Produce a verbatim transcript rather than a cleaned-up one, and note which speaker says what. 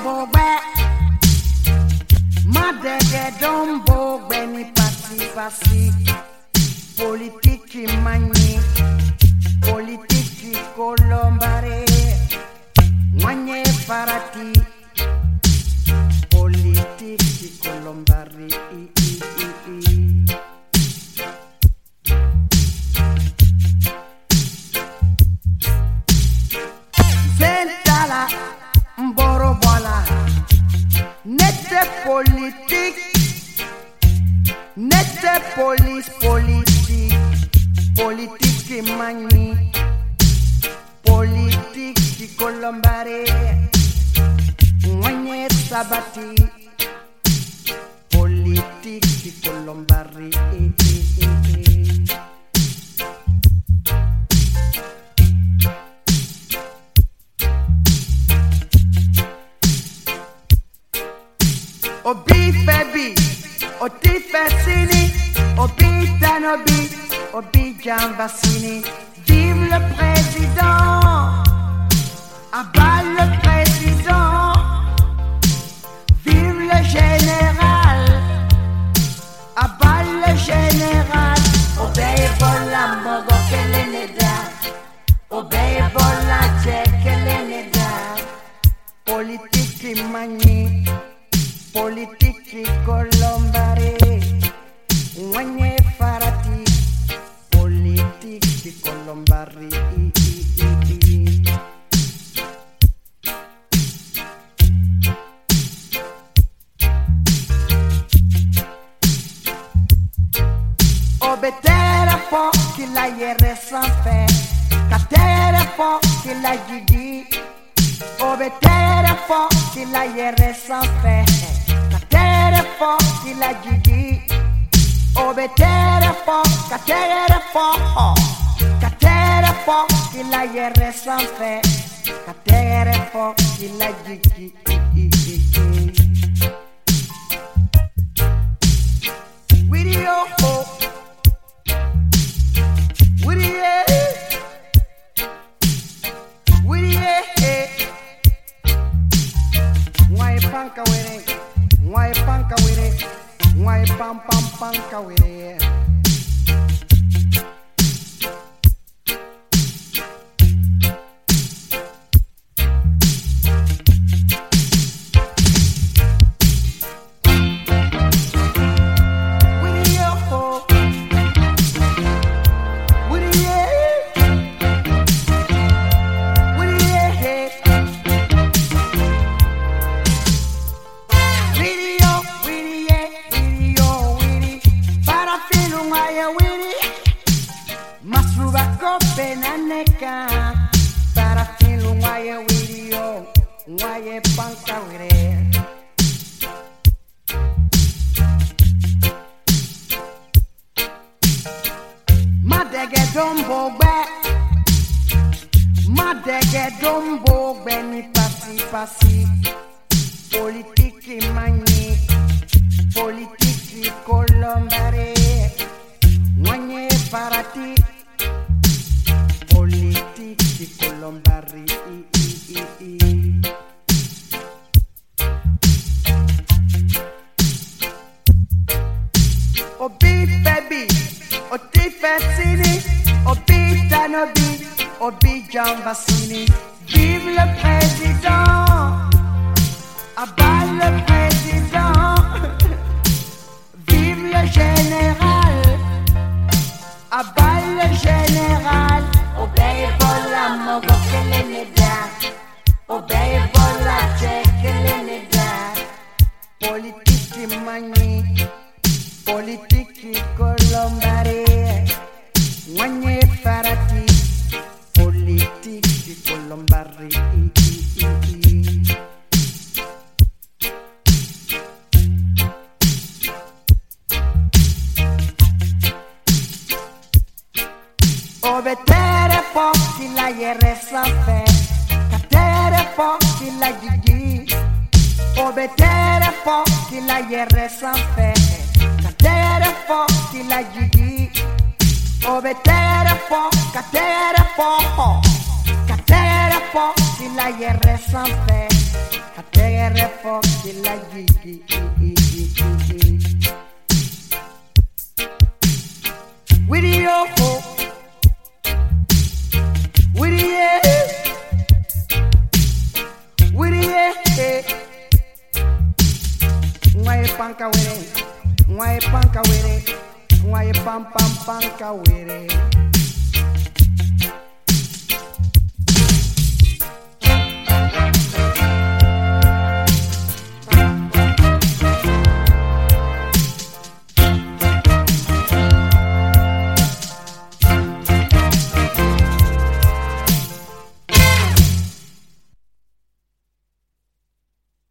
Speaker 1: bogbe madege don bogbe ni pasi pasi politiki mani politiki kolombare mwanye farati politiki kolombare i, i, i, i. Zentala mborobola nette politique nette police politique politique mani politique kolombare mwanye sabati politique kolombare eh, eh, eh, eh. Obi febi, oti fesini, obi tanobi, obi jambasini. Vive le président, abat le président. Vive le général, abat le général. Obey bola mogo keleneda, obey bola che keleneda. Politique mani. Politiki kolombare mwanye farati politiki kolombare i, i, i, i. Obetere fo ki la yere sans fe katere fo ki la jidi obetere fo ki la yere sans fe Katere fo ki la jigi obetere fo katere fo katere fo ki la yere sans fe katere fo ki la jigi video ho video video why panka were Why panka with it? Why pam pam panka with it? Benaneka para filo waye video waye panka wire madege dombo gbe madege dombo gbe ni pasi pasi politiki mani politiki kolombare wanye parati politiki kolombari i, i, i, i. Obi febi, oti fesini, obi tanobi, obi jambasini. Vive le président, abat le président. Vive le général, abat le général. Obey bola mogo keleneda, obey bola che keleneda. Politiki mani, politiki kolombare, wanye farati, politiki kolombare i, i, i, i. Obetere fo ki la yere sans fe katere fo ki la jigi obetere fo ki la yere sans fe katere fo ki la jigi obetere fo katere fo katere fo ki la yere sans fe katere fo kila gigi. With your hope, with the with the Mwae panka were, mwae panka were, mwae pam pam panka were.